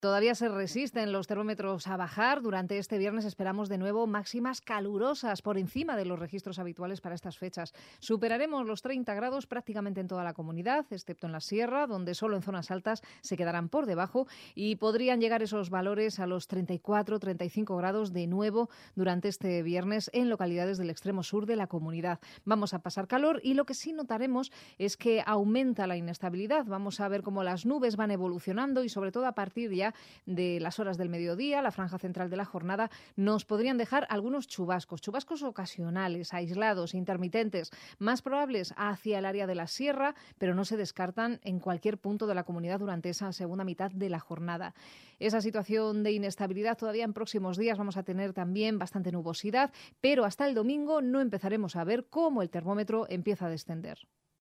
Todavía se resisten los termómetros a bajar. Durante este viernes esperamos de nuevo máximas calurosas por encima de los registros habituales para estas fechas. Superaremos los 30 grados prácticamente en toda la comunidad, excepto en la sierra, donde solo en zonas altas se quedarán por debajo y podrían llegar esos valores a los 34, 35 grados de nuevo durante este viernes en localidades del extremo sur de la comunidad. Vamos a pasar calor y lo que sí notaremos es que aumenta la inestabilidad. Vamos a ver cómo las nubes van evolucionando y sobre todo a partir ya de las horas del mediodía, la franja central de la jornada, nos podrían dejar algunos chubascos ocasionales, aislados, intermitentes, más probables hacia el área de la sierra, pero no se descartan en cualquier punto de la comunidad durante esa segunda mitad de la jornada. Esa situación de inestabilidad todavía en próximos días vamos a tener también bastante nubosidad, pero hasta el domingo no empezaremos a ver cómo el termómetro empieza a descender.